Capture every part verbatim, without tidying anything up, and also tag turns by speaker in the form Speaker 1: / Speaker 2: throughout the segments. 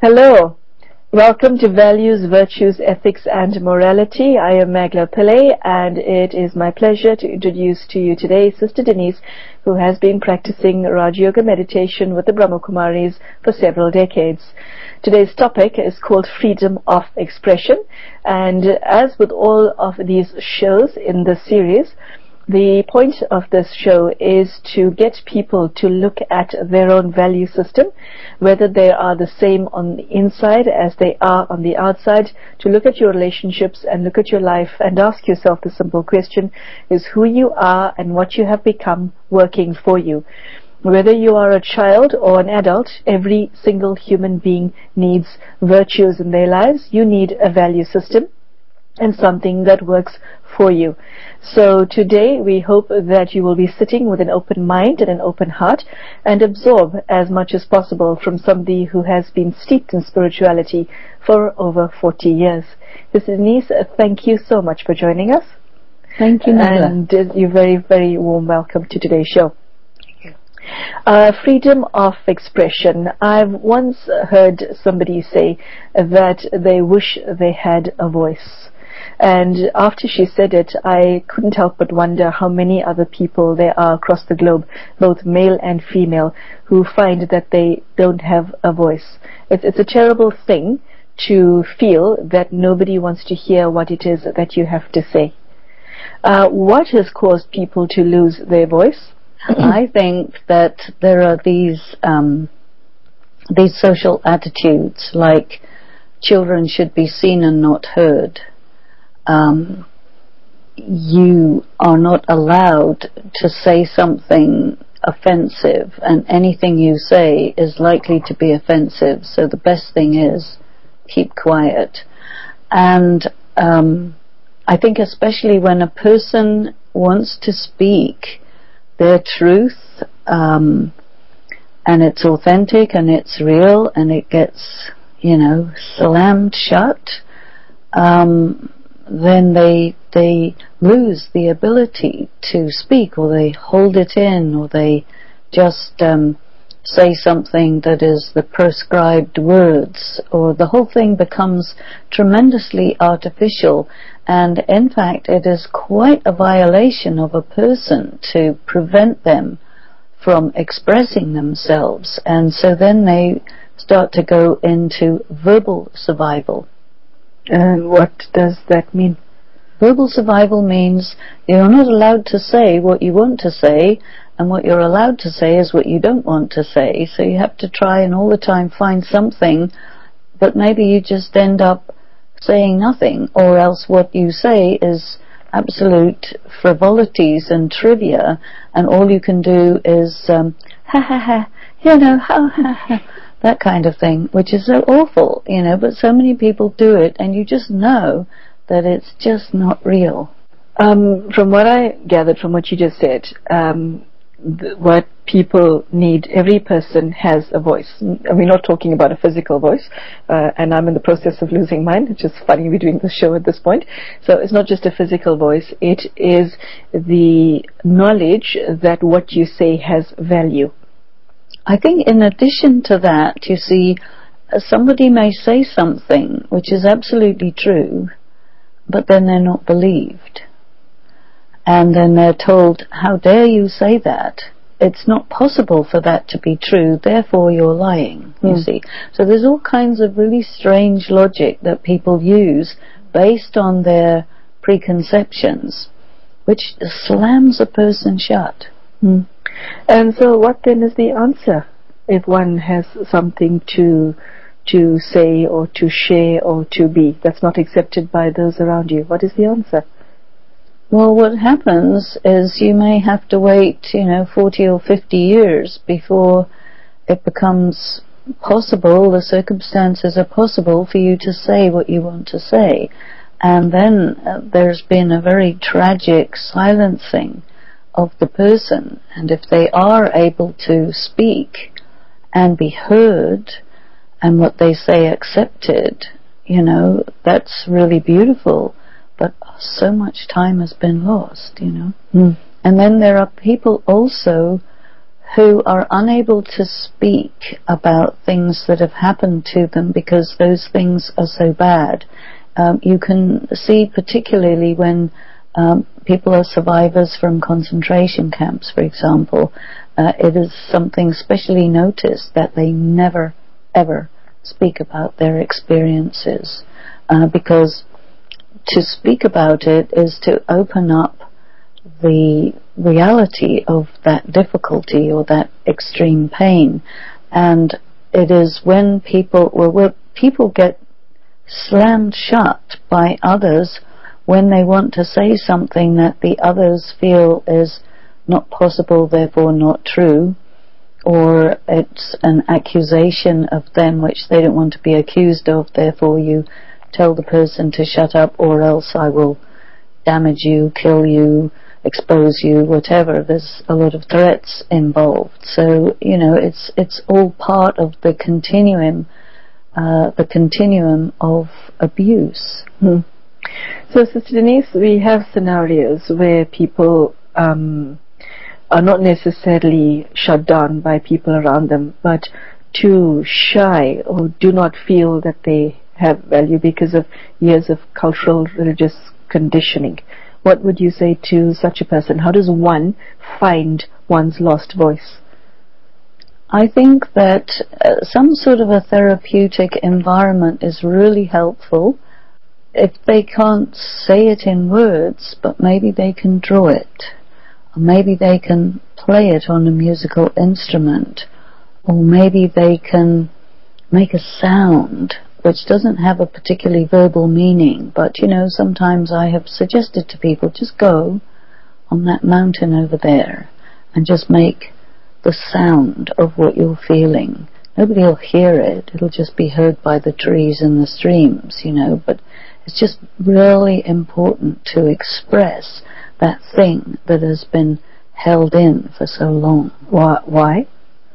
Speaker 1: Hello. Welcome to Values, Virtues, Ethics and Morality. I am Magla Pillay, and it is my pleasure to introduce to you today Sister Denise, who has been practicing Raja Yoga meditation with the Brahma Kumaris for several decades. Today's topic is called freedom of expression, and as with all of these shows in this series, the point of this show is to get people to look at their own value system, whether they are the same on the inside as they are on the outside, to look at your relationships and look at your life and ask yourself the simple question, is who you are and what you have become working for you? Whether you are a child or an adult, every single human being needs virtues in their lives. You need a value system and something that works for you. So today we hope that you will be sitting with an open mind and an open heart and absorb as much as possible from somebody who has been steeped in spirituality for over forty years. Sister Denise, thank you so much for joining us.
Speaker 2: Thank you, Nala.
Speaker 1: And you're very, very warm welcome to today's show. Uh, freedom of expression. I've once heard somebody say that they wish they had a voice. And after she said it, I couldn't help but wonder how many other people there are across the globe, both male and female, who find that they don't have a voice. It's, it's a terrible thing to feel that nobody wants to hear what it is that you have to say. Uh, what has caused people to lose their voice?
Speaker 2: I think that there are these um, these social attitudes, like children should be seen and not heard. Um, you are not allowed to say something offensive, and anything you say is likely to be offensive, so the best thing is keep quiet. And um, I think especially when a person wants to speak their truth, um, and it's authentic and it's real and it gets, you know, slammed shut, um, then they they lose the ability to speak, or they hold it in, or they just um, say something that is the prescribed words, or the whole thing becomes tremendously artificial. And in fact, it is quite a violation of a person to prevent them from expressing themselves. And so then they start to go into verbal survival.
Speaker 1: And what does that mean?
Speaker 2: Verbal survival means you're not allowed to say what you want to say, and what you're allowed to say is what you don't want to say. So you have to try and all the time find something, but maybe you just end up saying nothing, or else what you say is absolute frivolities and trivia, and all you can do is um, ha ha ha, you know, ha ha ha, that kind of thing, which is so awful, you know, but so many people do it, and you just know that it's just not real.
Speaker 1: Um, from what I gathered from what you just said, um, th- what people need, every person has a voice. We're not talking about a physical voice, uh, and I'm in the process of losing mine. It's just funny we're doing this show at this point. So it's not just a physical voice, it is the knowledge that what you say has value.
Speaker 2: I think in addition to that, you see, somebody may say something which is absolutely true, but then they're not believed. And then they're told, how dare you say that? It's not possible for that to be true, therefore you're lying, you mm. see. So there's all kinds of really strange logic that people use based on their preconceptions, which slams a person shut.
Speaker 1: Mm. And so what then is the answer if one has something to to say or to share or to be that's not accepted by those around you? What is the answer?
Speaker 2: Well, what happens is you may have to wait, you know, forty or fifty years before it becomes possible, the circumstances are possible for you to say what you want to say. And then uh, there's been a very tragic silencing of the person. And if they are able to speak and be heard, and what they say accepted, you know, that's really beautiful. But so much time has been lost, you know. Mm. And then there are people also who are unable to speak about things that have happened to them because those things are so bad. Um, you can see particularly when um, people are survivors from concentration camps, for example, uh, it is something specially noticed that they never, ever speak about their experiences, uh, because to speak about it is to open up the reality of that difficulty or that extreme pain. And it is when people, well, where people get slammed shut by others when they want to say something that the others feel is not possible, therefore not true, or it's an accusation of them which they don't want to be accused of, therefore you tell the person to shut up or else I will damage you, kill you, expose you, whatever. There's a lot of threats involved. So, you know, it's it's all part of the continuum uh, the continuum of abuse.
Speaker 1: Hmm. So, Sister Denise, we have scenarios where people um, are not necessarily shut down by people around them, but too shy or do not feel that they have value because of years of cultural, religious conditioning. What would you say to such a person? How does one find one's lost voice?
Speaker 2: I think that uh, some sort of a therapeutic environment is really helpful. If they can't say it in words, but maybe they can draw it, or maybe they can play it on a musical instrument, or maybe they can make a sound which doesn't have a particularly verbal meaning. But, you know, sometimes I have suggested to people, just go on that mountain over there and just make the sound of what you're feeling. Nobody will hear it. It'll just be heard by the trees and the streams, you know, but it's just really important to express that thing that has been held in for so long.
Speaker 1: Why?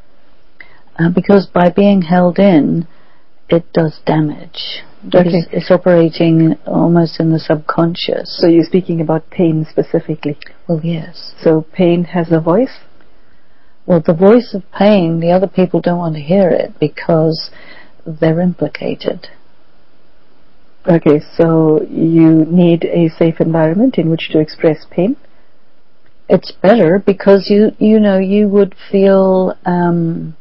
Speaker 2: Uh, because by being held in, it does damage.
Speaker 1: Okay.
Speaker 2: It's, it's operating almost in the subconscious.
Speaker 1: So you're speaking about pain specifically?
Speaker 2: Well, yes.
Speaker 1: So pain has a voice?
Speaker 2: Well, the voice of pain, the other people don't want to hear it because they're implicated.
Speaker 1: Okay, so you need a safe environment in which to express pain?
Speaker 2: It's better because you, you know, you would feel um,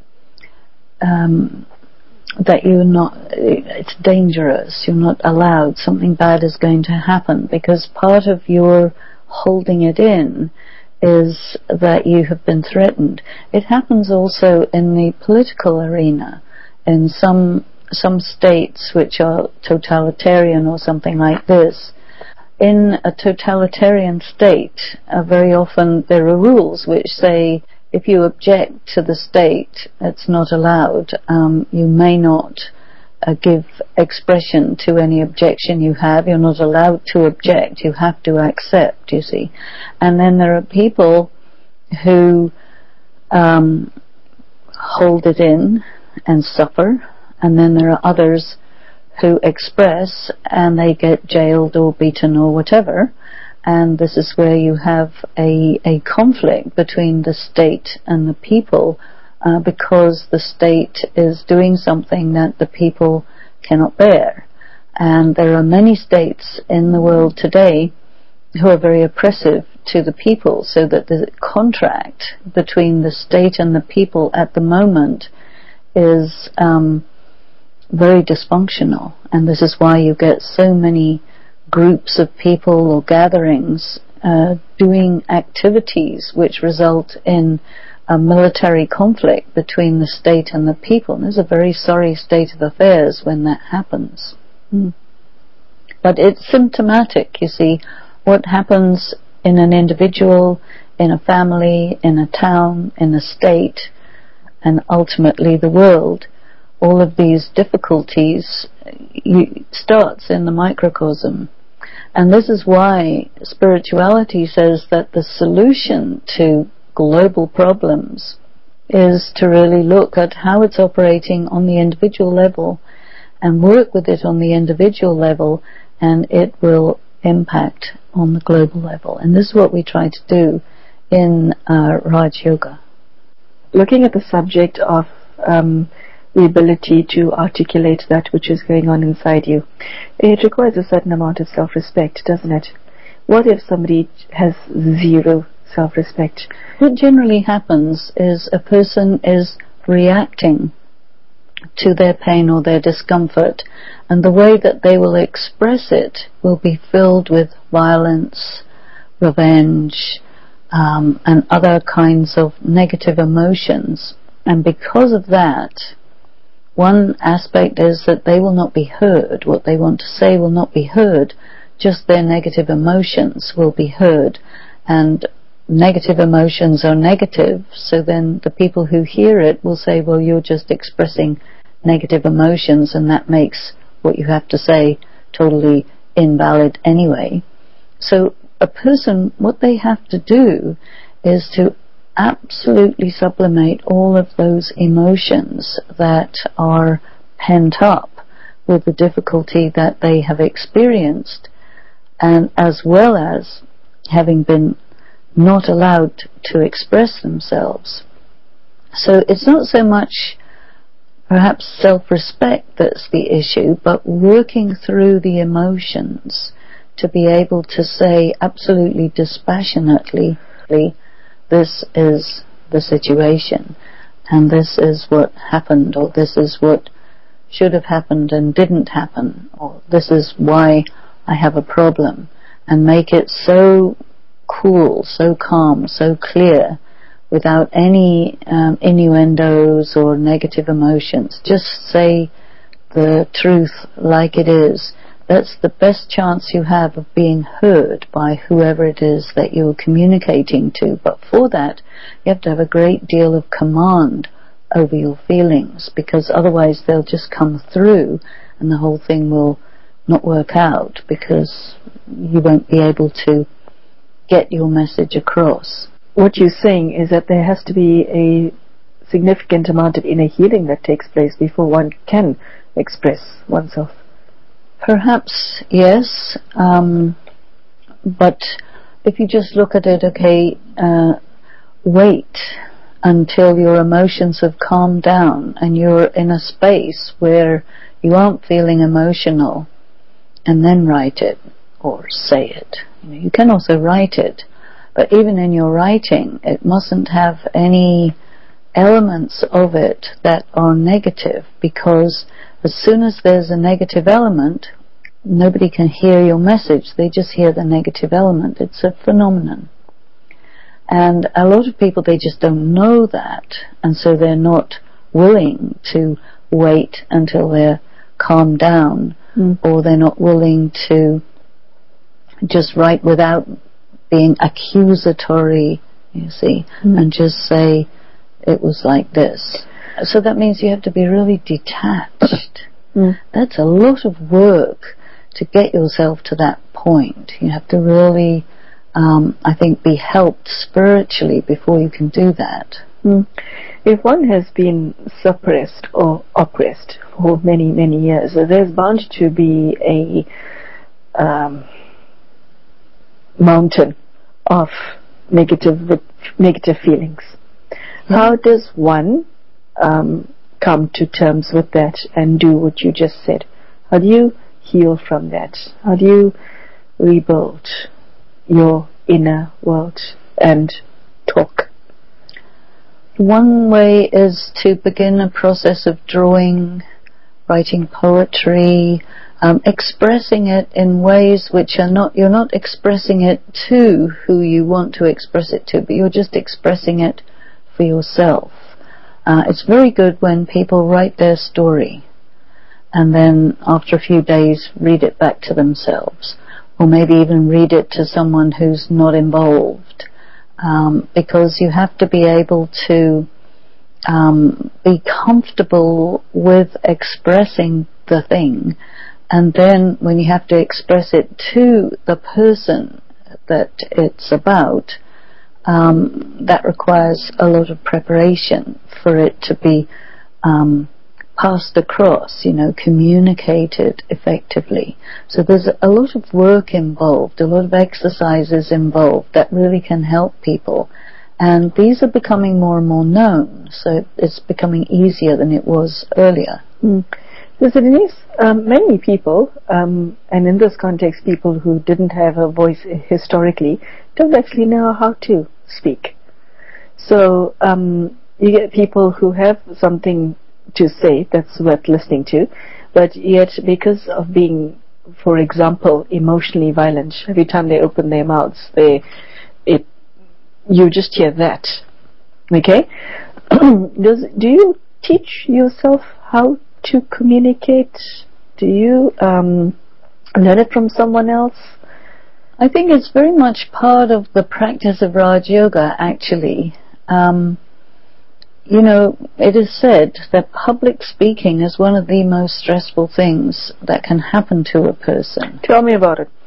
Speaker 2: um, that you're not, it's dangerous, you're not allowed, something bad is going to happen, because part of your holding it in is that you have been threatened. It happens also in the political arena. In some some states which are totalitarian or something like this, in a totalitarian state, uh, very often there are rules which say if you object to the state, it's not allowed. Um, you may not uh, give expression to any objection you have. You're not allowed to object. You have to accept, you see. And then there are people who um, hold it in and suffer, and then there are others who express and they get jailed or beaten or whatever. And this is where you have a, a conflict between the state and the people, uh, because the state is doing something that the people cannot bear. And there are many states in the world today who are very oppressive to the people, so that the contract between the state and the people at the moment is um, very dysfunctional. And this is why you get so many groups of people or gatherings uh, doing activities which result in a military conflict between the state and the people. And there's a very sorry state of affairs when that happens. Mm. But it's symptomatic, you see. What happens in an individual, in a family, in a town, in a state, and ultimately the world, all of these difficulties you, starts in the microcosm. And this is why spirituality says that the solution to global problems is to really look at how it's operating on the individual level and work with it on the individual level, and it will impact on the global level. And this is what we try to do in uh, Raj Yoga.
Speaker 1: looking at the subject of um, the ability to articulate that which is going on inside you, it requires a certain amount of self-respect, doesn't it? What if somebody has zero self-respect?
Speaker 2: What generally happens is a person is reacting to their pain or their discomfort, and the way that they will express it will be filled with violence, revenge, um, and other kinds of negative emotions. And because of that, one aspect is that they will not be heard. What they want to say will not be heard. Just their negative emotions will be heard. And negative emotions are negative, so then the people who hear it will say, well, you're just expressing negative emotions, and that makes what you have to say totally invalid anyway. So a person, what they have to do is to absolutely sublimate all of those emotions that are pent up with the difficulty that they have experienced, and as well as having been not allowed to express themselves. So it's not so much perhaps self-respect that's the issue, but working through the emotions to be able to say absolutely dispassionately, this is the situation, and this is what happened, or this is what should have happened and didn't happen, or this is why I have a problem, and make it so cool, so calm, so clear, without any um, innuendos or negative emotions. Just say the truth like it is. That's the best chance you have of being heard by whoever it is that you're communicating to. But for that, you have to have a great deal of command over your feelings, because otherwise they'll just come through and the whole thing will not work out, because you won't be able to get your message across.
Speaker 1: What you're saying is that there has to be a significant amount of inner healing that takes place before one can express oneself.
Speaker 2: Perhaps, yes, um, but if you just look at it, okay, uh, wait until your emotions have calmed down and you're in a space where you aren't feeling emotional, and then write it or say it. You know, you can also write it, but even in your writing, it mustn't have any elements of it that are negative, because as soon as there's a negative element, nobody can hear your message. They just hear the negative element. It's a phenomenon. And a lot of people, they just don't know that, and so they're not willing to wait until they're calmed down, mm. or they're not willing to just write without being accusatory, you see, mm. and just say, it was like this. So that means you have to be really detached. Mm. That's a lot of work to get yourself to that point. You have to really, um, I think, be helped spiritually before you can do that.
Speaker 1: Mm. If one has been suppressed or oppressed for many, many years, there's bound to be a um, mountain of negative negative feelings. Yeah. How does one um, come to terms with that and do what you just said? How do you heal from that? How do you rebuild your inner world and talk?
Speaker 2: One way is to begin a process of drawing, writing poetry, um, expressing it in ways which are not, you're not expressing it to who you want to express it to, but you're just expressing it for yourself. Uh, it's very good when people write their story and then after a few days read it back to themselves, or maybe even read it to someone who's not involved, um, because you have to be able to um, be comfortable with expressing the thing, and then when you have to express it to the person that it's about, um, that requires a lot of preparation for it to be um, passed across, you know, communicated effectively. So there's a lot of work involved, a lot of exercises involved that really can help people. And these are becoming more and more known, so it's becoming easier than it was earlier.
Speaker 1: Mm. So Denise, um, many people, um, and in this context people who didn't have a voice historically, don't actually know how to speak. So um, you get people who have something to say that's worth listening to, but yet because of being, for example, emotionally violent, every time they open their mouths, they, it, you just hear that. Okay? Does, do you teach yourself how to communicate? Do you um, learn it from someone else?
Speaker 2: I think it's very much part of the practice of Raj Yoga, actually. Um, you know, it is said that public speaking is one of the most stressful things that can happen to a person.
Speaker 1: Tell me about it.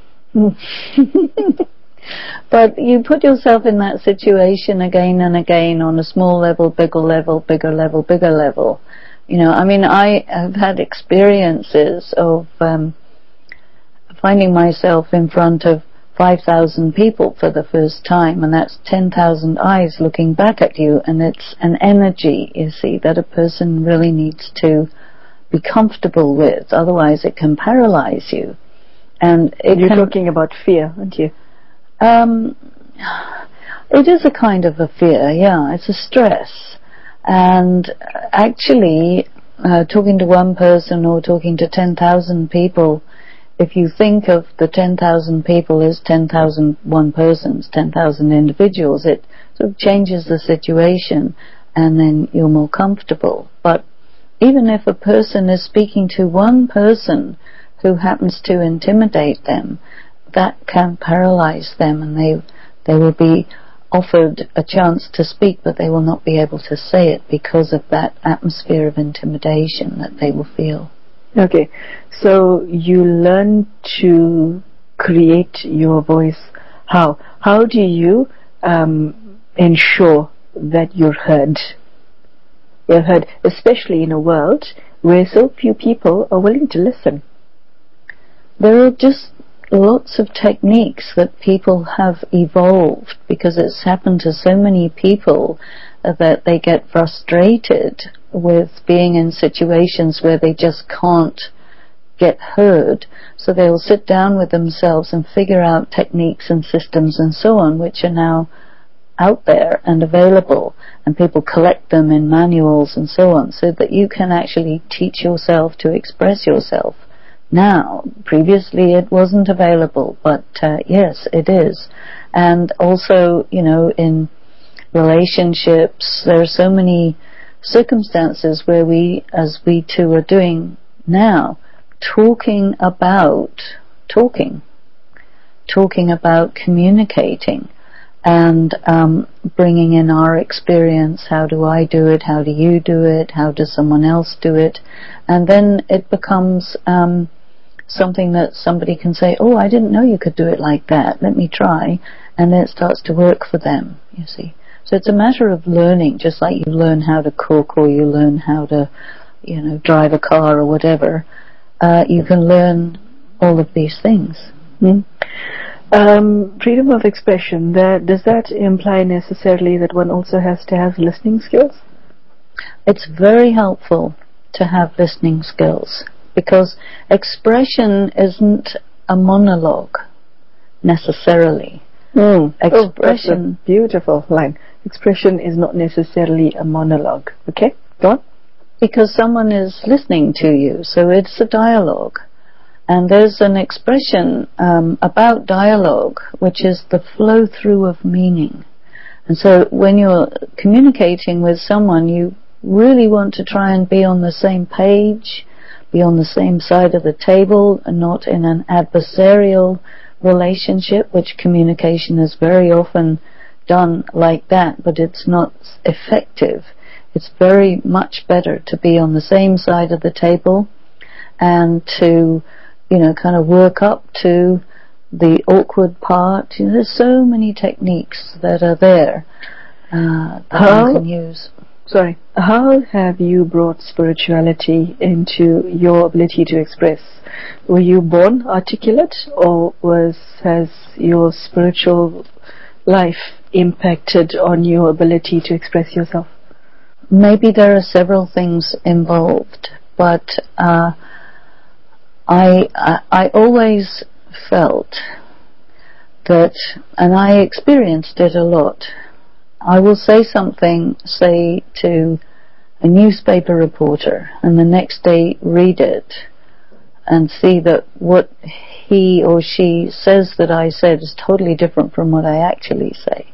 Speaker 2: But you put yourself in that situation again and again on a small level, bigger level, bigger level, bigger level. You know, I mean, I have had experiences of um, finding myself in front of five thousand people for the first time, and that's ten thousand eyes looking back at you, and it's an energy, you see, that a person really needs to be comfortable with, otherwise it can paralyze you. And it
Speaker 1: You're
Speaker 2: can,
Speaker 1: talking about fear, aren't you?
Speaker 2: Um, it is a kind of a fear, yeah, it's a stress. And actually, uh, talking to one person or talking to ten thousand people, if you think of the ten thousand people as ten thousand one persons, ten thousand individuals, it sort of changes the situation and then you're more comfortable. But even if a person is speaking to one person who happens to intimidate them, that can paralyze them, and they they will be offered a chance to speak, but they will not be able to say it because of that atmosphere of intimidation that they will feel.
Speaker 1: Okay, so you learn to create your voice. How? How do you um, ensure that you're heard? You're heard, especially in a world where so few people are willing to listen.
Speaker 2: There are just lots of techniques that people have evolved because it's happened to so many people that they get frustrated with being in situations where they just can't get heard. So they'll sit down with themselves and figure out techniques and systems and so on, which are now out there and available, and people collect them in manuals and so on, so that you can actually teach yourself to express yourself. Now, previously it wasn't available, but uh, yes, it is. And also, you know, in relationships, there are so many circumstances where we, as we two are doing now, talking about talking, talking about communicating, and um, bringing in our experience. How do I do it? How do you do it? How does someone else do it? And then it becomes um, something that somebody can say, oh, I didn't know you could do it like that. Let me try. And then it starts to work for them, you see. So it's a matter of learning, just like you learn how to cook or you learn how to, you know, drive a car or whatever. Uh, you can learn all of these things.
Speaker 1: Mm. Um, freedom of expression, that, does that imply necessarily that one also has to have listening skills?
Speaker 2: It's very helpful to have listening skills, because expression isn't a monologue necessarily.
Speaker 1: Mm.
Speaker 2: Expression.
Speaker 1: Oh, beautiful line. Expression is not necessarily a monologue. Okay, go on.
Speaker 2: Because someone is listening to you, so it's a dialogue. And there's an expression um, about dialogue, which is the flow through of meaning. And so when you're communicating with someone, you really want to try and be on the same page, be on the same side of the table, and not in an adversarial relationship, which communication is very often done like that, but it's not effective. It's very much better to be on the same side of the table and to, you know, kind of work up to the awkward part. You know, there's so many techniques that are there uh, that
Speaker 1: How,
Speaker 2: one can use.
Speaker 1: Sorry, how have you brought spirituality into your ability to express? Were you born articulate, or was has your spiritual life impacted on your ability to express yourself?
Speaker 2: Maybe there are several things involved, but uh, I, I I always felt that, and I experienced it a lot, I will say something, say to a newspaper reporter, and the next day read it and see that what he or she says that I said is totally different from what I actually say.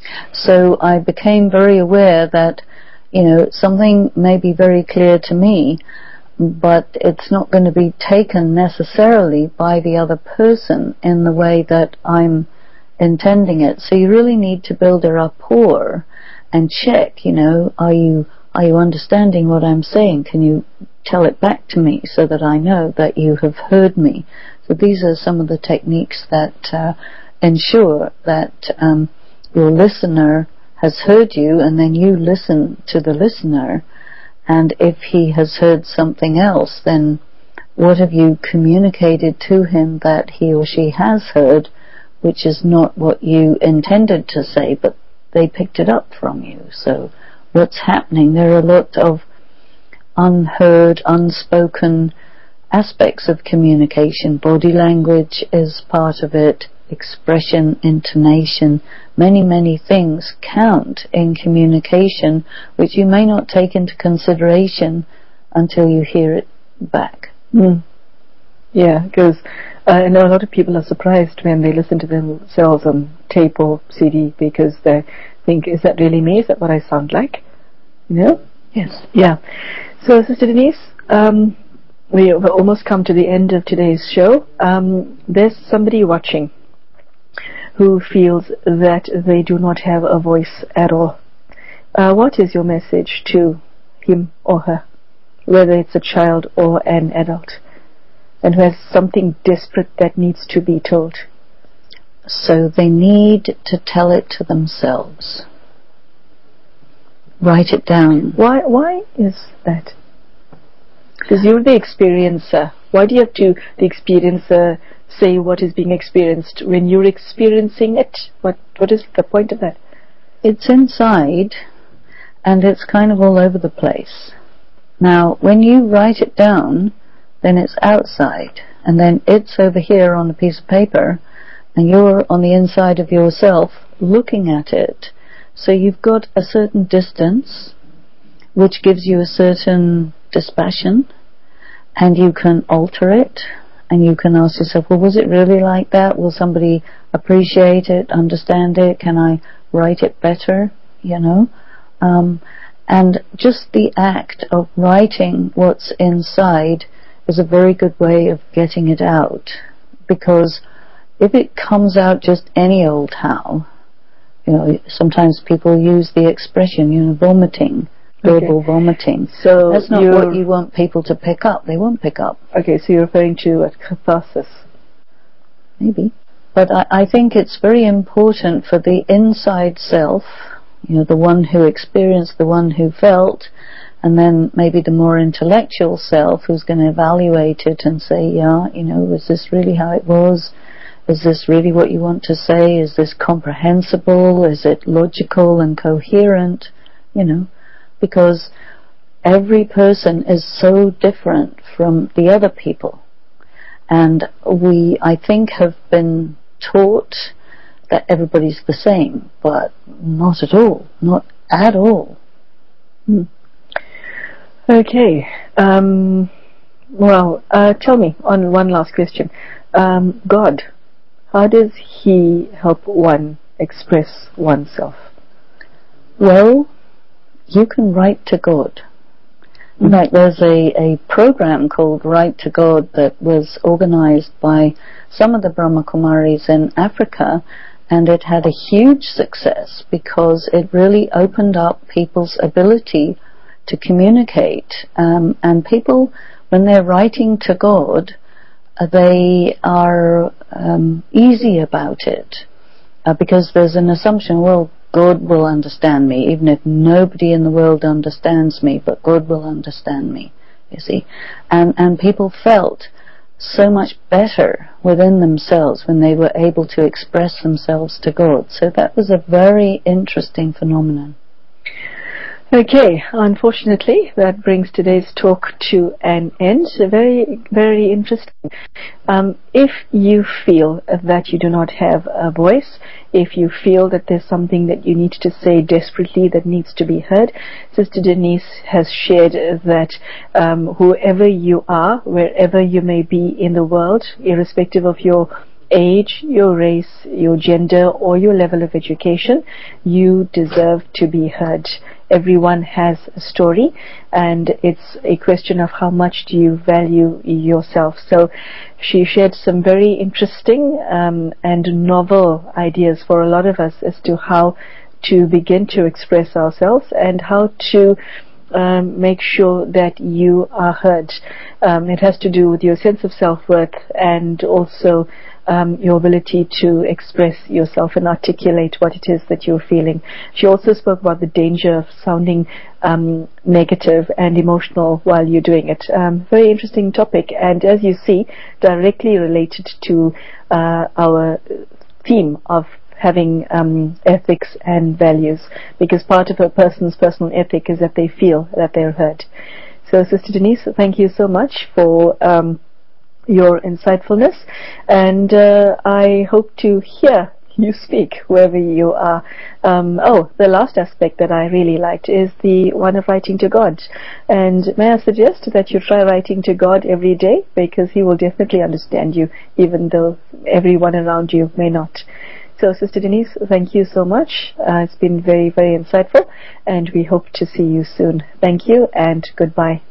Speaker 2: So I became very aware that, you know, something may be very clear to me, but it's not going to be taken necessarily by the other person in the way that I'm intending it. So you really need to build a rapport and check, you know, are you are you understanding what I'm saying? Can you tell it back to me so that I know that you have heard me? So these are some of the techniques that uh, ensure that um, your listener has heard you, and then you listen to the listener. And if he has heard something else, then what have you communicated to him that he or she has heard, which is not what you intended to say, but they picked it up from you. So what's happening? There are a lot of unheard, unspoken aspects of communication. Body language is part of it, expression, intonation, many, many things count in communication, which you may not take into consideration until you hear it back.
Speaker 1: Mm. Yeah, because uh, I know a lot of people are surprised when they listen to themselves on tape or C D, because they think, is that really me? Is that what I sound like? You know?
Speaker 2: Yes.
Speaker 1: Yeah. So, Sister Denise, um, we've almost come to the end of today's show. Um, there's somebody watching who feels that they do not have a voice at all. Uh, what is your message to him or her, whether it's a child or an adult, and who has something desperate that needs to be told?
Speaker 2: So they need to tell it to themselves. Write it down.
Speaker 1: Why, why is that? Because you're the experiencer. Why do you have to, the experiencer, say what is being experienced when you're experiencing it? What What is the point of that?
Speaker 2: It's inside, and it's kind of all over the place. Now, when you write it down, then it's outside, and then it's over here on a piece of paper, and you're on the inside of yourself looking at it. So you've got a certain distance, which gives you a certain dispassion, and you can alter it, and you can ask yourself, well, was it really like that? Will somebody appreciate it, understand it? Can I write it better? You know? Um, and just the act of writing what's inside is a very good way of getting it out. Because if it comes out just any old how, you know, sometimes people use the expression, you know, vomiting, verbal okay. vomiting.
Speaker 1: So
Speaker 2: that's not what you want people to pick up. They won't pick up.
Speaker 1: Okay, so you're referring to a catharsis.
Speaker 2: Maybe. But I, I think it's very important for the inside self, you know, the one who experienced, the one who felt, and then maybe the more intellectual self who's going to evaluate it and say, yeah, you know, is this really how it was? Is this really what you want to say? Is this comprehensible? Is it logical and coherent? You know, because every person is so different from the other people. And we, I think, have been taught that everybody's the same, but not at all. Not at all.
Speaker 1: Hmm. Okay. Um, well, uh, tell me, on one last question. Um, God, how does He help one express oneself?
Speaker 2: Well, you can write to God. In fact, there's a, a program called Write to God that was organized by some of the Brahma Kumaris in Africa, and it had a huge success because it really opened up people's ability to communicate. Um, and people, when they're writing to God, uh, they are um, easy about it uh, because there's an assumption, well, God will understand me, even if nobody in the world understands me, but God will understand me, you see. And, and people felt so much better within themselves when they were able to express themselves to God. So that was a very interesting phenomenon.
Speaker 1: Okay, unfortunately, that brings today's talk to an end. Very, very interesting. Um, if you feel that you do not have a voice, if you feel that there's something that you need to say desperately that needs to be heard, Sister Denise has shared that um, whoever you are, wherever you may be in the world, irrespective of your age, your race, your gender, or your level of education, you deserve to be heard. Everyone has a story, and it's a question of how much do you value yourself. So she shared some very interesting um, and novel ideas for a lot of us as to how to begin to express ourselves and how to Um, make sure that you are heard. Um, it has to do with your sense of self-worth and also um, your ability to express yourself and articulate what it is that you're feeling. She also spoke about the danger of sounding um, negative and emotional while you're doing it. Um, very interesting topic, and as you see, directly related to uh, our theme of having um, ethics and values, because part of a person's personal ethic is that they feel that they're heard. So, Sister Denise, thank you so much for um, your insightfulness, and uh, I hope to hear you speak wherever you are. Um, oh, the last aspect that I really liked is the one of writing to God. And may I suggest that you try writing to God every day, because He will definitely understand you, even though everyone around you may not. So, Sister Denise, thank you so much. Uh, it's been very, very insightful, and we hope to see you soon. Thank you, and goodbye.